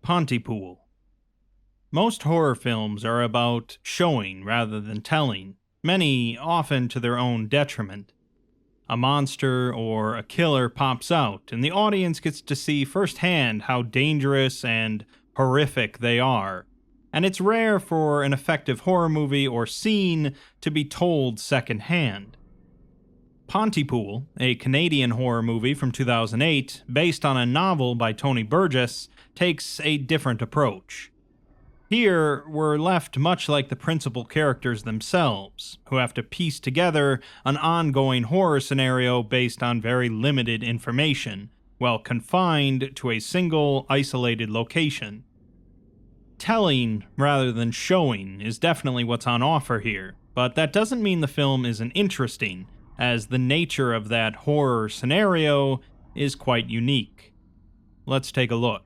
Pontypool. Most horror films are about showing rather than telling, many often to their own detriment. A monster or a killer pops out, and the audience gets to see firsthand how dangerous and horrific they are. And it's rare for an effective horror movie or scene to be told secondhand. Pontypool, a Canadian horror movie from 2008, based on a novel by Tony Burgess, takes a different approach. Here, we're left much like the principal characters themselves, who have to piece together an ongoing horror scenario based on very limited information, while confined to a single, isolated location. Telling, rather than showing, is definitely what's on offer here, but that doesn't mean the film isn't interesting, as the nature of that horror scenario is quite unique. Let's take a look.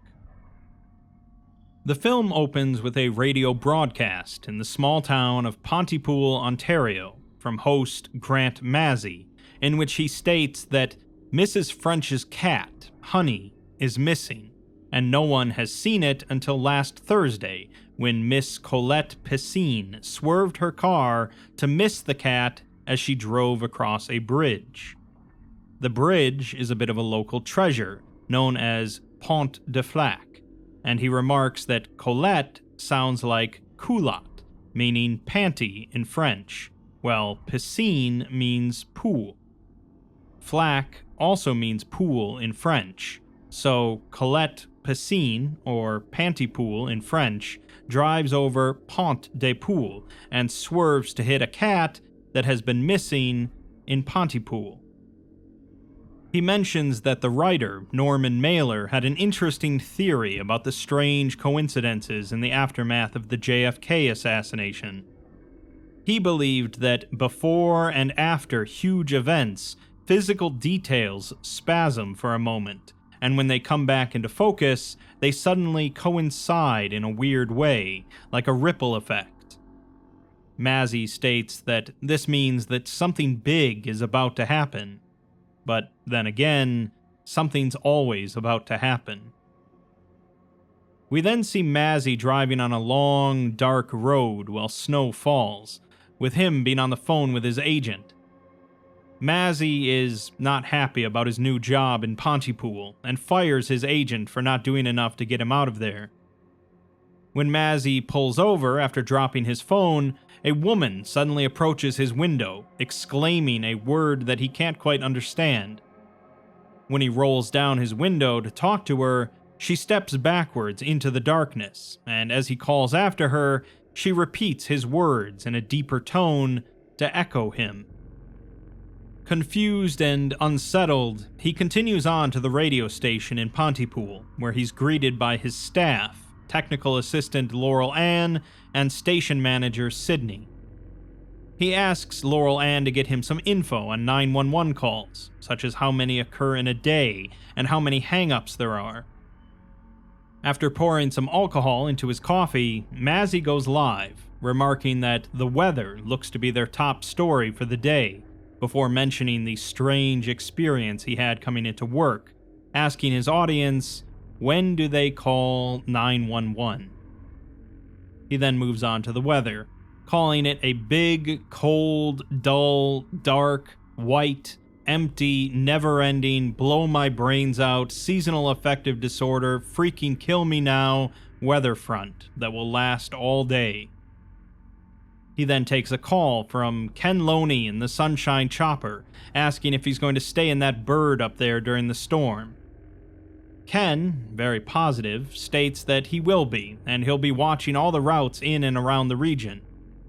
The film opens with a radio broadcast in the small town of Pontypool, Ontario, from host Grant Mazzy, in which he states that Mrs. French's cat, Honey, is missing, and no one has seen it until last Thursday, when Miss Colette Piscine swerved her car to miss the cat as she drove across a bridge. The bridge is a bit of a local treasure, known as Pont de Flac, and he remarks that Colette sounds like culotte, meaning panty in French, while piscine means pool. Flac also means pool in French, so Colette Piscine, or Pontypool in French, drives over Pont de Pool and swerves to hit a cat that has been missing in Pontypool. He mentions that the writer, Norman Mailer, had an interesting theory about the strange coincidences in the aftermath of the JFK assassination. He believed that before and after huge events, physical details spasm for a moment, and when they come back into focus, they suddenly coincide in a weird way, like a ripple effect. Mazzy states that this means that something big is about to happen. But then again, something's always about to happen. We then see Mazzy driving on a long, dark road while snow falls, with him being on the phone with his agent. Mazzy is not happy about his new job in Pontypool and fires his agent for not doing enough to get him out of there. When Mazzy pulls over after dropping his phone, a woman suddenly approaches his window, exclaiming a word that he can't quite understand. When he rolls down his window to talk to her, she steps backwards into the darkness, and as he calls after her, she repeats his words in a deeper tone to echo him. Confused and unsettled, he continues on to the radio station in Pontypool, where he's greeted by his staff, technical assistant Laurel Ann, and station manager Sydney. He asks Laurel Ann to get him some info on 911 calls, such as how many occur in a day and how many hang-ups there are. After pouring some alcohol into his coffee, Mazzy goes live, remarking that the weather looks to be their top story for the day, before mentioning the strange experience he had coming into work, asking his audience, when do they call 911? He then moves on to the weather, calling it a big, cold, dull, dark, white, empty, never-ending, blow-my-brains-out, seasonal affective disorder, freaking kill-me-now weather front that will last all day. He then takes a call from Ken Loney in the Sunshine Chopper, asking if he's going to stay in that bird up there during the storm. Ken, very positive, states that he will be, and he'll be watching all the routes in and around the region.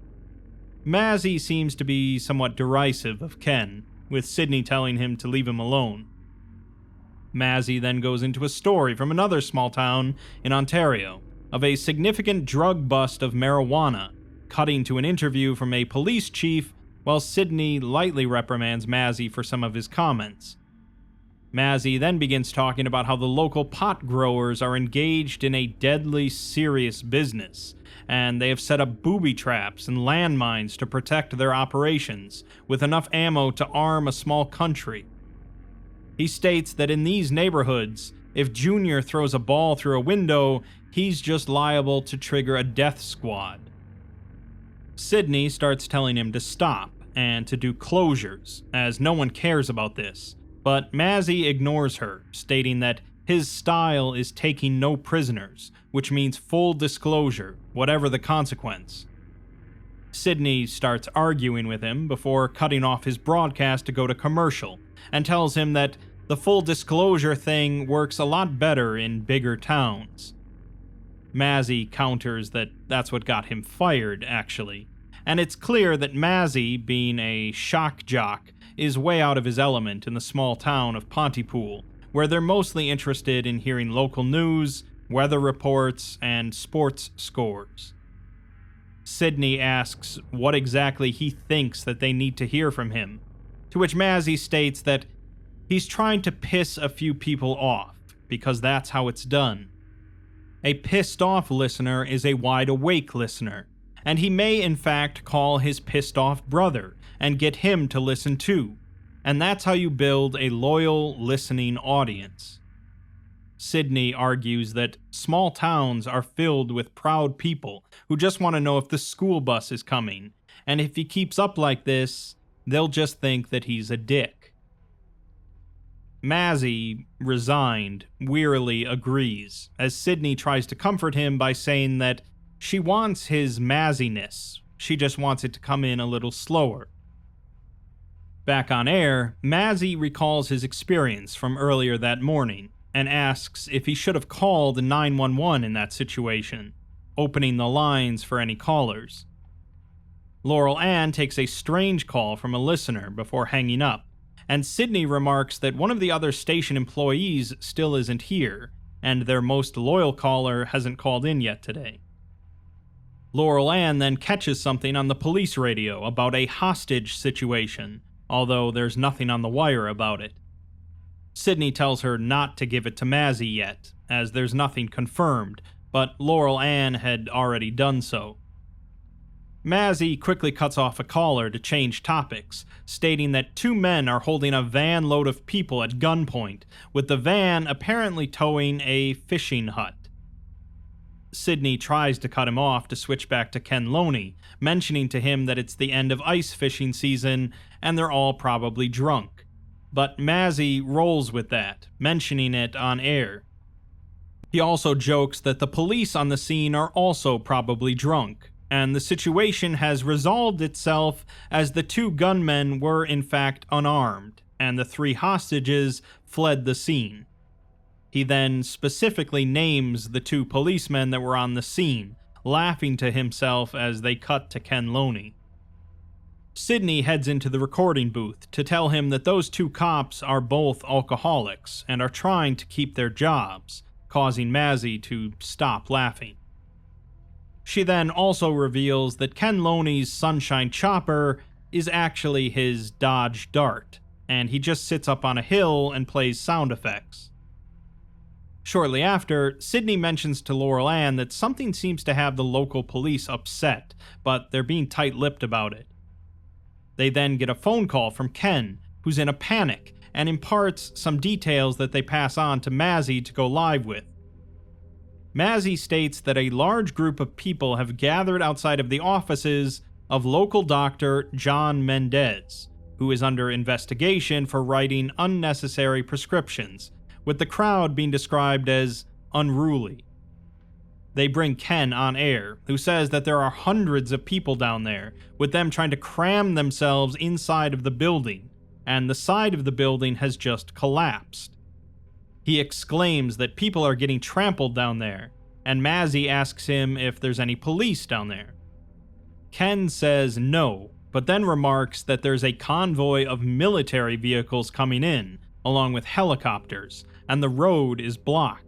Mazzy seems to be somewhat derisive of Ken, with Sydney telling him to leave him alone. Mazzy then goes into a story from another small town in Ontario, of a significant drug bust of marijuana, cutting to an interview from a police chief, while Sydney lightly reprimands Mazzy for some of his comments. Mazzy then begins talking about how the local pot growers are engaged in a deadly serious business, and they have set up booby traps and landmines to protect their operations, with enough ammo to arm a small country. He states that in these neighborhoods, If Junior throws a ball through a window, he's just liable to trigger a death squad. Sydney starts telling him to stop and to do closures, as no one cares about this, but Mazzy ignores her, stating that his style is taking no prisoners, which means full disclosure, whatever the consequence. Sydney starts arguing with him before cutting off his broadcast to go to commercial, and tells him that the full disclosure thing works a lot better in bigger towns. Mazzy counters that that's what got him fired, actually, and it's clear that Mazzy, being a shock jock, is way out of his element in the small town of Pontypool, where they're mostly interested in hearing local news, weather reports, and sports scores. Sydney asks what exactly he thinks that they need to hear from him, to which Mazzy states that he's trying to piss a few people off, because that's how it's done. A pissed-off listener is a wide-awake listener, and he may in fact call his pissed-off brother and get him to listen too, and that's how you build a loyal, listening audience. Sydney argues that small towns are filled with proud people who just want to know if the school bus is coming, and if he keeps up like this, they'll just think that he's a dick. Mazzy, resigned, wearily agrees, as Sydney tries to comfort him by saying that she wants his Mazziness, she just wants it to come in a little slower. Back on air, Mazzy recalls his experience from earlier that morning, and asks if he should have called 911 in that situation, opening the lines for any callers. Laurel Ann takes a strange call from a listener before hanging up, and Sydney remarks that one of the other station employees still isn't here, and their most loyal caller hasn't called in yet today. Laurel Ann then catches something on the police radio about a hostage situation, although there's nothing on the wire about it. Sydney tells her not to give it to Mazzy yet, as there's nothing confirmed, but Laurel Ann had already done so. Mazzy quickly cuts off a caller to change topics, stating that two men are holding a van load of people at gunpoint, with the van apparently towing a fishing hut. Sydney tries to cut him off to switch back to Ken Loney, mentioning to him that it's the end of ice fishing season and they're all probably drunk. But Mazzy rolls with that, mentioning it on air. He also jokes that the police on the scene are also probably drunk, and the situation has resolved itself as the two gunmen were in fact unarmed, and the three hostages fled the scene. He then specifically names the two policemen that were on the scene, laughing to himself as they cut to Ken Loney. Sydney heads into the recording booth to tell him that those two cops are both alcoholics and are trying to keep their jobs, causing Mazzy to stop laughing. She then also reveals that Ken Loney's Sunshine Chopper is actually his Dodge Dart, and he just sits up on a hill and plays sound effects. Shortly after, Sydney mentions to Laurel Ann that something seems to have the local police upset, but they're being tight-lipped about it. They then get a phone call from Ken, who's in a panic, and imparts some details that they pass on to Mazzy to go live with. Mazzy states that a large group of people have gathered outside of the offices of local doctor John Mendez, who is under investigation for writing unnecessary prescriptions, with the crowd being described as unruly. They bring Ken on air, who says that there are hundreds of people down there, with them trying to cram themselves inside of the building, and the side of the building has just collapsed. He exclaims that people are getting trampled down there, and Mazzy asks him if there's any police down there. Ken says no, but then remarks that there's a convoy of military vehicles coming in, along with helicopters, and the road is blocked.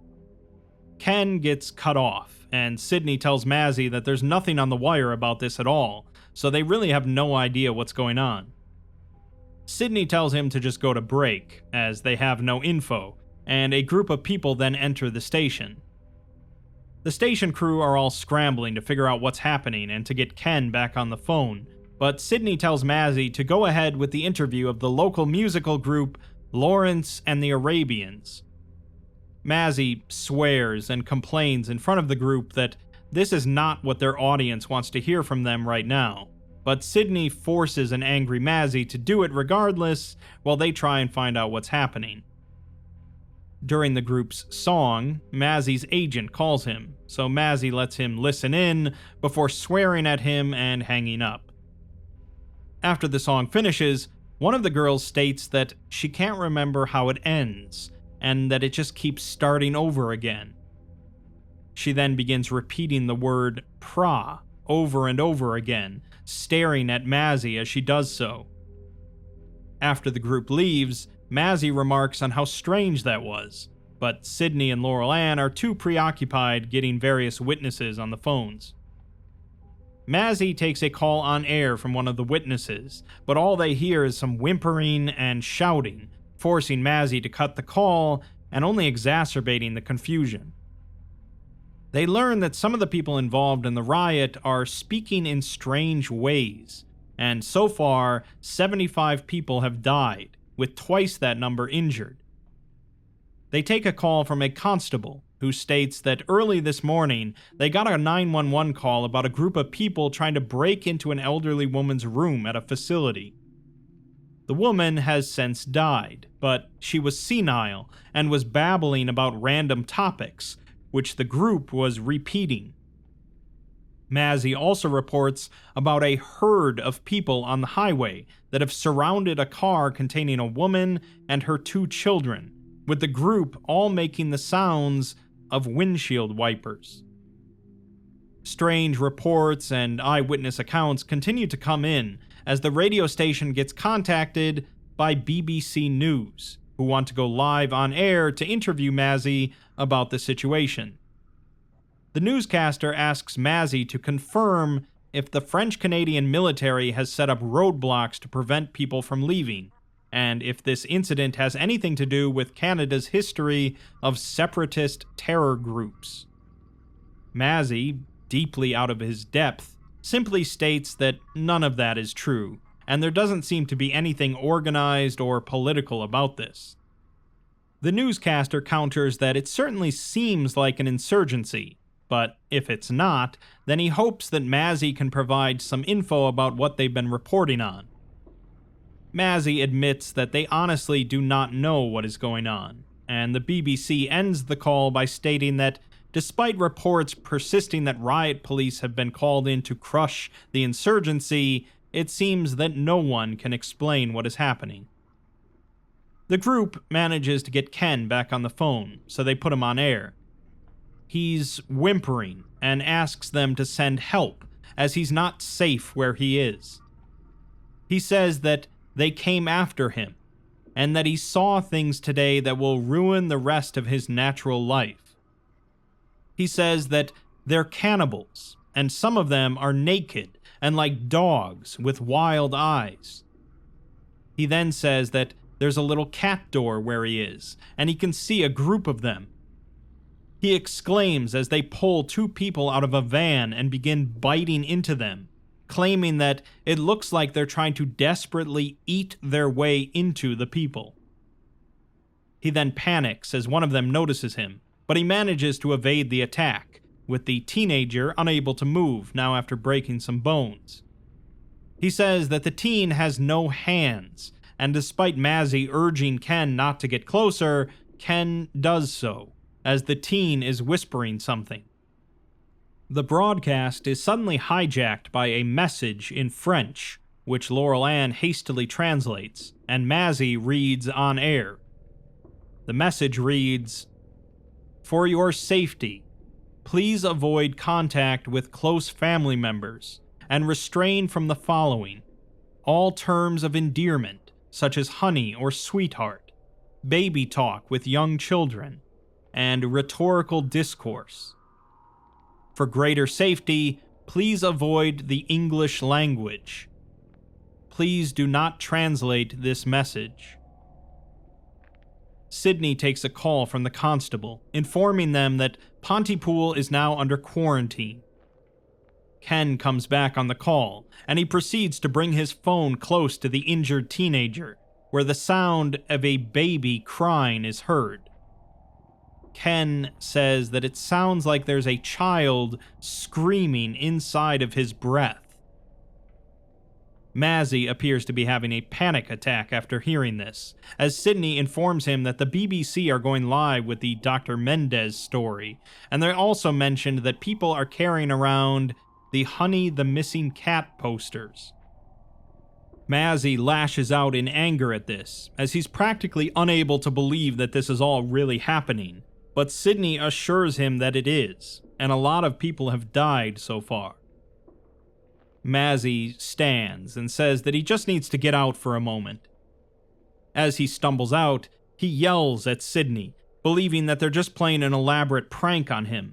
Ken gets cut off, and Sydney tells Mazzy that there's nothing on the wire about this at all, so they really have no idea what's going on. Sydney tells him to just go to break, as they have no info, and a group of people then enter the station. The station crew are all scrambling to figure out what's happening and to get Ken back on the phone, but Sydney tells Mazzy to go ahead with the interview of the local musical group Lawrence and the Arabians. Mazzy swears and complains in front of the group that this is not what their audience wants to hear from them right now, but Sydney forces an angry Mazzy to do it regardless while they try and find out what's happening. During the group's song, Mazzy's agent calls him, so Mazzy lets him listen in before swearing at him and hanging up. After the song finishes, one of the girls states that she can't remember how it ends, and that it just keeps starting over again. She then begins repeating the word pra over and over again, staring at Mazzy as she does so. After the group leaves, Mazzy remarks on how strange that was, but Sydney and Laurel Ann are too preoccupied getting various witnesses on the phones. Mazzy takes a call on air from one of the witnesses, but all they hear is some whimpering and shouting, forcing Mazzy to cut the call and only exacerbating the confusion. They learn that some of the people involved in the riot are speaking in strange ways, and so far, 75 people have died, with twice that number injured. They take a call from a constable who states that early this morning they got a 911 call about a group of people trying to break into an elderly woman's room at a facility. The woman has since died, but she was senile and was babbling about random topics, which the group was repeating. Mazzy also reports about a herd of people on the highway that have surrounded a car containing a woman and her 2 children, with the group all making the sounds of windshield wipers. Strange reports and eyewitness accounts continue to come in as the radio station gets contacted by BBC News, who want to go live on air to interview Mazzy about the situation. The newscaster asks Mazzy to confirm if the French-Canadian military has set up roadblocks to prevent people from leaving, and if this incident has anything to do with Canada's history of separatist terror groups. Mazzy, deeply out of his depth, simply states that none of that is true, and there doesn't seem to be anything organized or political about this. The newscaster counters that it certainly seems like an insurgency, but if it's not, then he hopes that Mazzy can provide some info about what they've been reporting on. Mazzy admits that they honestly do not know what is going on, and the BBC ends the call by stating that despite reports persisting that riot police have been called in to crush the insurgency, it seems that no one can explain what is happening. The group manages to get Ken back on the phone, so they put him on air. He's whimpering and asks them to send help, as he's not safe where he is. He says that they came after him, and that he saw things today that will ruin the rest of his natural life. He says that they're cannibals, and some of them are naked and like dogs with wild eyes. He then says that there's a little cat door where he is, and he can see a group of them. He exclaims as they pull 2 people out of a van and begin biting into them, claiming that it looks like they're trying to desperately eat their way into the people. He then panics as one of them notices him, but he manages to evade the attack, with the teenager unable to move now after breaking some bones. He says that the teen has no hands, and despite Mazzy urging Ken not to get closer, Ken does so, as the teen is whispering something. The broadcast is suddenly hijacked by a message in French, which Laurel Ann hastily translates, and Mazzy reads on air. The message reads, "For your safety, please avoid contact with close family members and refrain from the following: all terms of endearment, such as honey or sweetheart, baby talk with young children, and rhetorical discourse. For greater safety, please avoid the English language. Please do not translate this message." Sydney takes a call from the constable, informing them that Pontypool is now under quarantine. Ken comes back on the call, and he proceeds to bring his phone close to the injured teenager, where the sound of a baby crying is heard. Ken says that it sounds like there's a child screaming inside of his breath. Mazzy appears to be having a panic attack after hearing this, as Sidney informs him that the BBC are going live with the Dr. Mendez story, and they also mentioned that people are carrying around the Honey the Missing Cat posters. Mazzy lashes out in anger at this, as he's practically unable to believe that this is all really happening, but Sidney assures him that it is, and a lot of people have died so far. Mazzy stands and says that he just needs to get out for a moment. As he stumbles out, he yells at Sidney, believing that they're just playing an elaborate prank on him.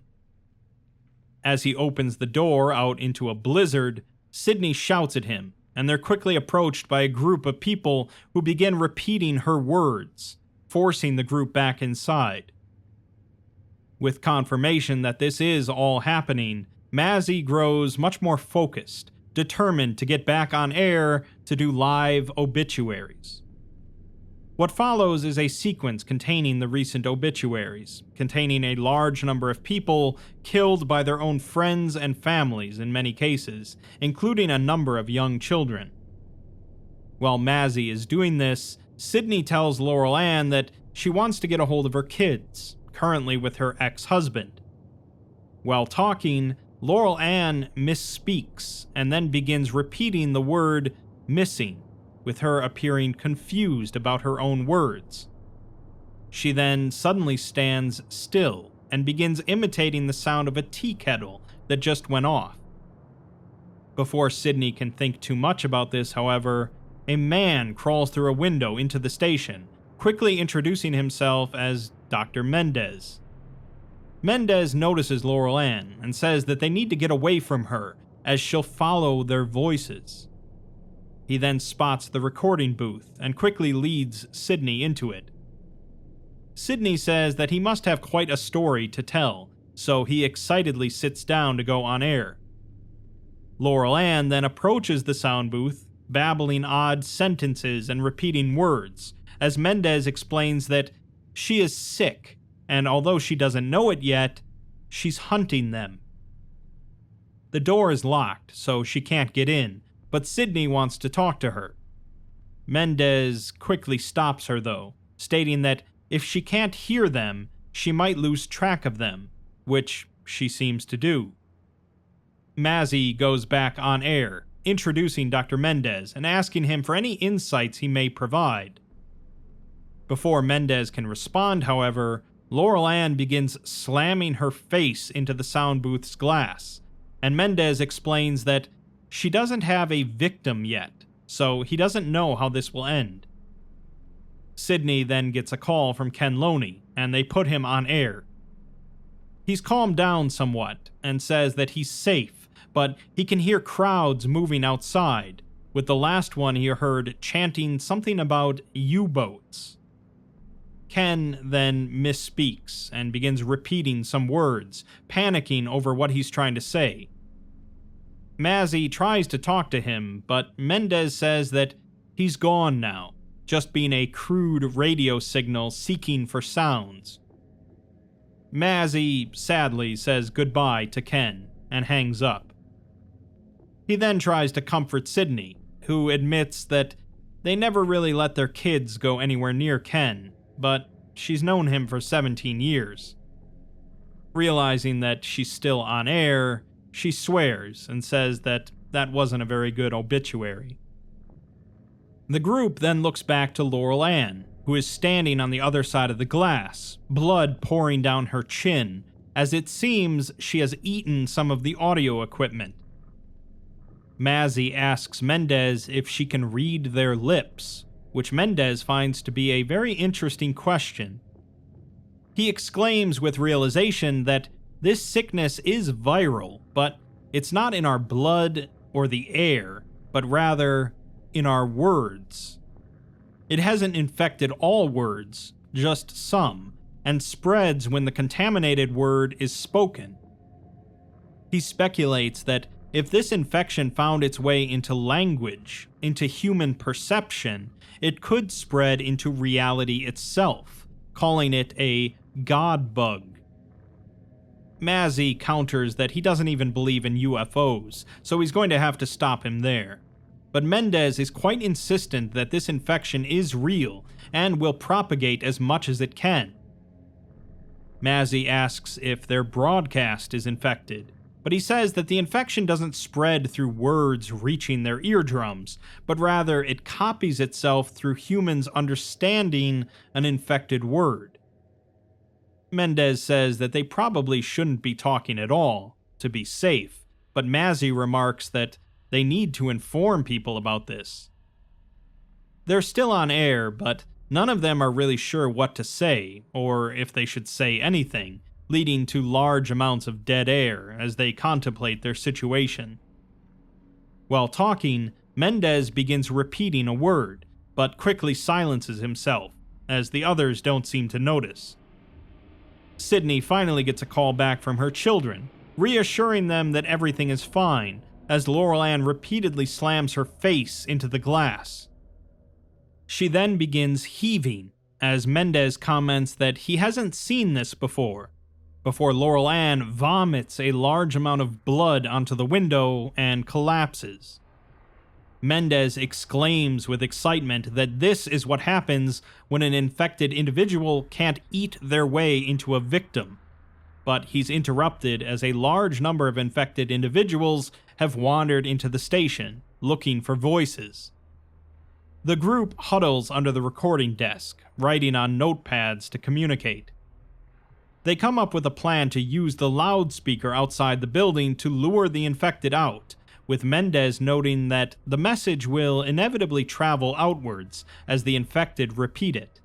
As he opens the door out into a blizzard, Sidney shouts at him, and they're quickly approached by a group of people who begin repeating her words, forcing the group back inside. With confirmation that this is all happening, Mazzy grows much more focused, determined to get back on air to do live obituaries. What follows is a sequence containing the recent obituaries, containing a large number of people killed by their own friends and families in many cases, including a number of young children. While Mazzy is doing this, Sidney tells Laurel Ann that she wants to get a hold of her kids, currently with her ex-husband. While talking, Laurel Ann misspeaks and then begins repeating the word missing, with her appearing confused about her own words. She then suddenly stands still and begins imitating the sound of a tea kettle that just went off. Before Sidney can think too much about this, however, a man crawls through a window into the station, quickly introducing himself as Dr. Mendez. Mendez notices Laurel Ann and says that they need to get away from her, as she'll follow their voices. He then spots the recording booth and quickly leads Sidney into it. Sidney says that he must have quite a story to tell, so he excitedly sits down to go on air. Laurel Ann then approaches the sound booth, babbling odd sentences and repeating words, as Mendez explains that she is sick, and although she doesn't know it yet, she's hunting them. The door is locked, so she can't get in, but Sidney wants to talk to her. Mendez quickly stops her, though, stating that if she can't hear them, she might lose track of them, which she seems to do. Mazzy goes back on air, introducing Dr. Mendez and asking him for any insights he may provide. Before Mendez can respond, however, Laurel Ann begins slamming her face into the sound booth's glass, and Mendez explains that she doesn't have a victim yet, so he doesn't know how this will end. Sidney then gets a call from Ken Loney, and they put him on air. He's calmed down somewhat, and says that he's safe, but he can hear crowds moving outside, with the last one he heard chanting something about U-boats. Ken then misspeaks and begins repeating some words, panicking over what he's trying to say. Mazzy tries to talk to him, but Mendez says that he's gone now, just being a crude radio signal seeking for sounds. Mazzy sadly says goodbye to Ken and hangs up. He then tries to comfort Sidney, who admits that they never really let their kids go anywhere near Ken, but she's known him for 17 years. Realizing that she's still on air, she swears and says that that wasn't a very good obituary. The group then looks back to Laurel Ann, who is standing on the other side of the glass, blood pouring down her chin, as it seems she has eaten some of the audio equipment. Mazzy asks Mendez if she can read their lips, which Mendez finds to be a very interesting question. He exclaims with realization that this sickness is viral, but it's not in our blood or the air, but rather in our words. It hasn't infected all words, just some, and spreads when the contaminated word is spoken. He speculates that if this infection found its way into language, into human perception, it could spread into reality itself, calling it a God bug. Mazzy counters that he doesn't even believe in UFOs, so he's going to have to stop him there. But Mendez is quite insistent that this infection is real and will propagate as much as it can. Mazzy asks if their broadcast is infected, but he says that the infection doesn't spread through words reaching their eardrums, but rather it copies itself through humans understanding an infected word. Mendez says that they probably shouldn't be talking at all, to be safe, but Mazzy remarks that they need to inform people about this. They're still on air, but none of them are really sure what to say, or if they should say anything, leading to large amounts of dead air as they contemplate their situation. While talking, Mendez begins repeating a word, but quickly silences himself, as the others don't seem to notice. Sydney finally gets a call back from her children, reassuring them that everything is fine, as Laurel Ann repeatedly slams her face into the glass. She then begins heaving, as Mendez comments that he hasn't seen this before Laurel Ann vomits a large amount of blood onto the window and collapses. Mendez exclaims with excitement that this is what happens when an infected individual can't eat their way into a victim. But he's interrupted as a large number of infected individuals have wandered into the station, looking for voices. The group huddles under the recording desk, writing on notepads to communicate. They come up with a plan to use the loudspeaker outside the building to lure the infected out, with Mendez noting that the message will inevitably travel outwards as the infected repeat it.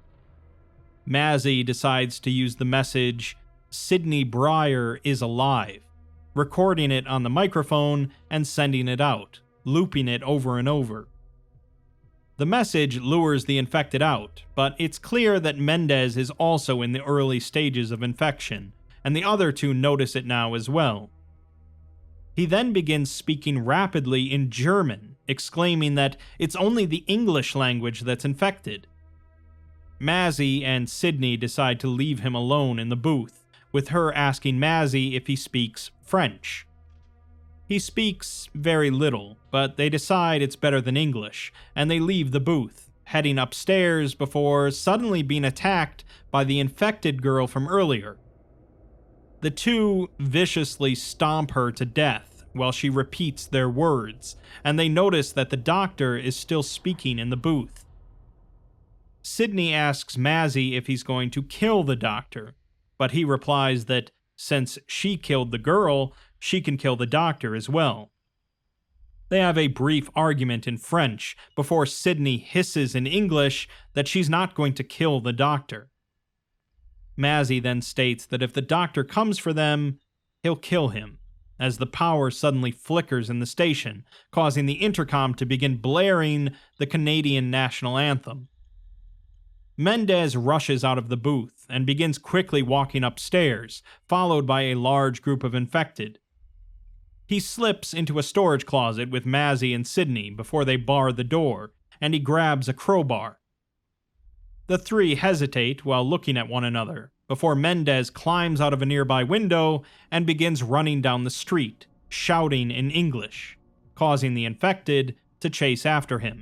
Mazzy decides to use the message, "Sydney Breyer is alive," recording it on the microphone and sending it out, looping it over and over. The message lures the infected out, but it's clear that Mendez is also in the early stages of infection, and the other two notice it now as well. He then begins speaking rapidly in German, exclaiming that it's only the English language that's infected. Mazzy and Sydney decide to leave him alone in the booth, with her asking Mazzy if he speaks French. He speaks very little, but they decide it's better than English, and they leave the booth, heading upstairs before suddenly being attacked by the infected girl from earlier. The two viciously stomp her to death while she repeats their words, and they notice that the doctor is still speaking in the booth. Sydney asks Mazzy if he's going to kill the doctor, but he replies that since she killed the girl, she can kill the doctor as well. They have a brief argument in French before Sydney hisses in English that she's not going to kill the doctor. Mazzy then states that if the doctor comes for them, he'll kill him, as the power suddenly flickers in the station, causing the intercom to begin blaring the Canadian national anthem. Mendez rushes out of the booth and begins quickly walking upstairs, followed by a large group of infected. He slips into a storage closet with Mazzy and Sydney before they bar the door, and he grabs a crowbar. The three hesitate while looking at one another, before Mendez climbs out of a nearby window and begins running down the street, shouting in English, causing the infected to chase after him.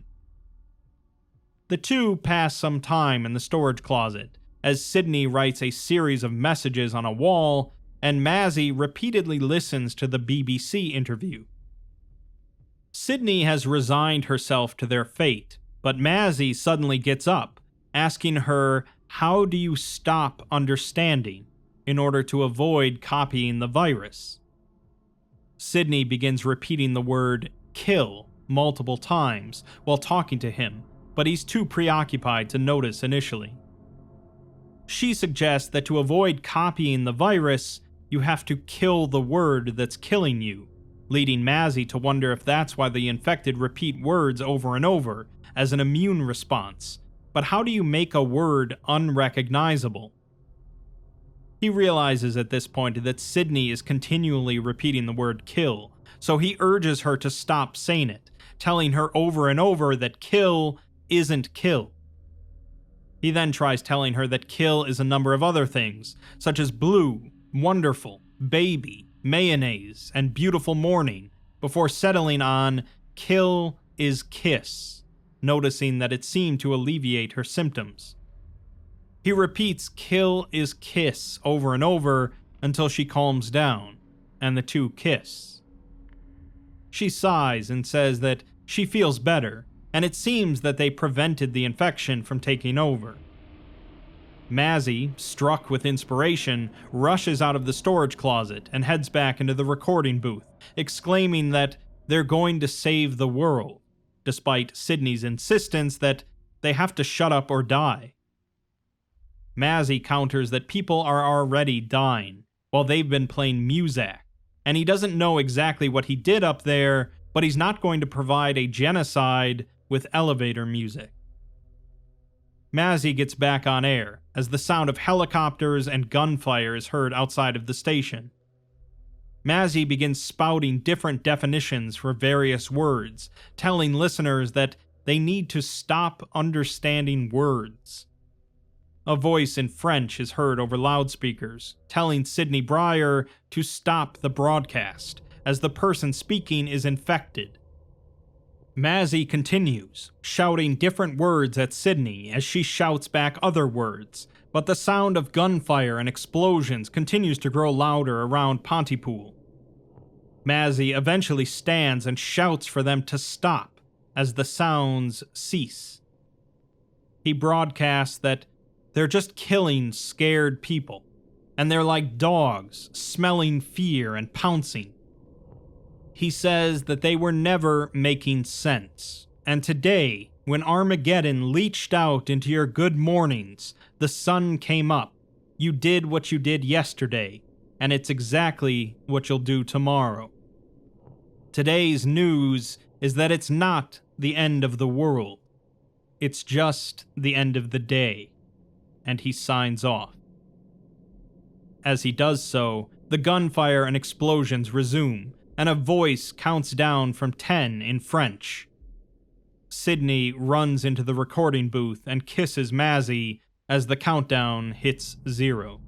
The two pass some time in the storage closet, as Sydney writes a series of messages on a wall, and Mazzy repeatedly listens to the BBC interview. Sydney has resigned herself to their fate, but Mazzy suddenly gets up, asking her, "How do you stop understanding?" in order to avoid copying the virus. Sydney begins repeating the word "kill" multiple times while talking to him, but he's too preoccupied to notice initially. She suggests that to avoid copying the virus, you have to kill the word that's killing you, leading Mazzy to wonder if that's why the infected repeat words over and over as an immune response. But how do you make a word unrecognizable? He realizes at this point that Sydney is continually repeating the word kill, so he urges her to stop saying it, telling her over and over that kill isn't kill. He then tries telling her that kill is a number of other things, such as blue, wonderful, baby, mayonnaise, and beautiful morning, before settling on kill is kiss, noticing that it seemed to alleviate her symptoms. He repeats kill is kiss over and over until she calms down, and the two kiss. She sighs and says that she feels better, and it seems that they prevented the infection from taking over. Mazzy, struck with inspiration, rushes out of the storage closet and heads back into the recording booth, exclaiming that they're going to save the world, despite Sydney's insistence that they have to shut up or die. Mazzy counters that people are already dying, while they've been playing Muzak, and he doesn't know exactly what he did up there, but he's not going to provide a genocide with elevator music. Mazzy gets back on air as the sound of helicopters and gunfire is heard outside of the station. Mazzy begins spouting different definitions for various words, telling listeners that they need to stop understanding words. A voice in French is heard over loudspeakers, telling Sydney Brier to stop the broadcast, as the person speaking is infected. Mazzy continues, shouting different words at Sydney as she shouts back other words, but the sound of gunfire and explosions continues to grow louder around Pontypool. Mazzy eventually stands and shouts for them to stop as the sounds cease. He broadcasts that they're just killing scared people, and they're like dogs, smelling fear and pouncing. He says that they were never making sense, and today, when Armageddon leached out into your good mornings, the sun came up. You did what you did yesterday, and it's exactly what you'll do tomorrow. Today's news is that it's not the end of the world. It's just the end of the day. And he signs off. As he does so, the gunfire and explosions resume, and a voice counts down from 10 in French. Sydney runs into the recording booth and kisses Mazzy as the countdown hits 0.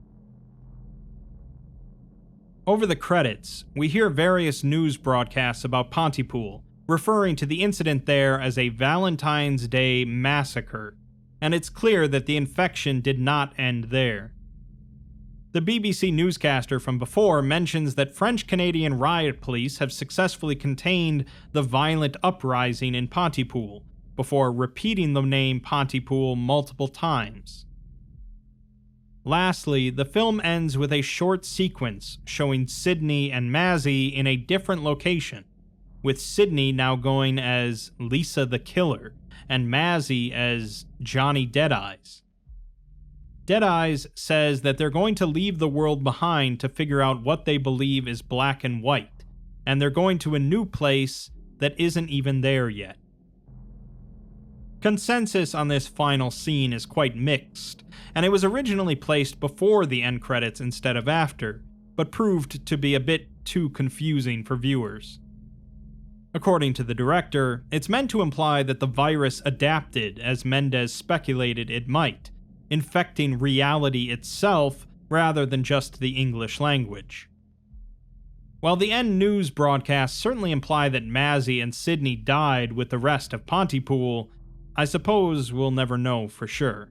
Over the credits, we hear various news broadcasts about Pontypool, referring to the incident there as a Valentine's Day massacre, and it's clear that the infection did not end there. The BBC newscaster from before mentions that French-Canadian riot police have successfully contained the violent uprising in Pontypool, before repeating the name Pontypool multiple times. Lastly, the film ends with a short sequence showing Sydney and Mazzy in a different location, with Sydney now going as Lisa the Killer, and Mazzy as Johnny Deadeyes. Deadeyes says that they're going to leave the world behind to figure out what they believe is black and white, and they're going to a new place that isn't even there yet. Consensus on this final scene is quite mixed, and it was originally placed before the end credits instead of after, but proved to be a bit too confusing for viewers. According to the director, it's meant to imply that the virus adapted as Mendes speculated it might, infecting reality itself rather than just the English language. While the end news broadcasts certainly imply that Mazzy and Sydney died with the rest of Pontypool, I suppose we'll never know for sure.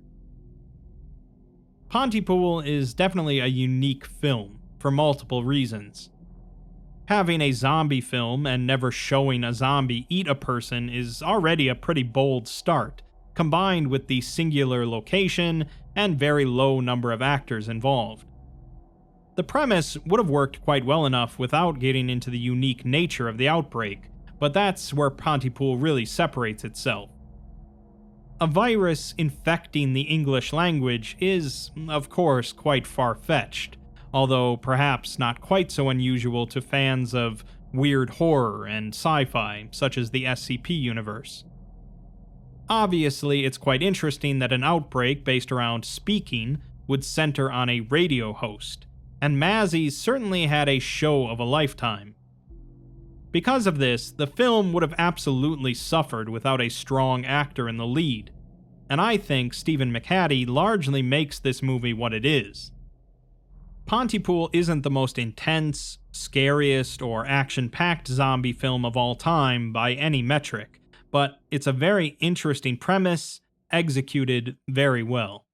Pontypool is definitely a unique film, for multiple reasons. Having a zombie film and never showing a zombie eat a person is already a pretty bold start, combined with the singular location and very low number of actors involved. The premise would have worked quite well enough without getting into the unique nature of the outbreak, but that's where Pontypool really separates itself. A virus infecting the English language is, of course, quite far-fetched, although perhaps not quite so unusual to fans of weird horror and sci-fi, such as the SCP universe. Obviously, it's quite interesting that an outbreak based around speaking would center on a radio host, and Mazzy certainly had a show of a lifetime. Because of this, the film would have absolutely suffered without a strong actor in the lead. and I think Stephen McHattie largely makes this movie what it is. Pontypool isn't the most intense, scariest, or action-packed zombie film of all time by any metric, but it's a very interesting premise, executed very well.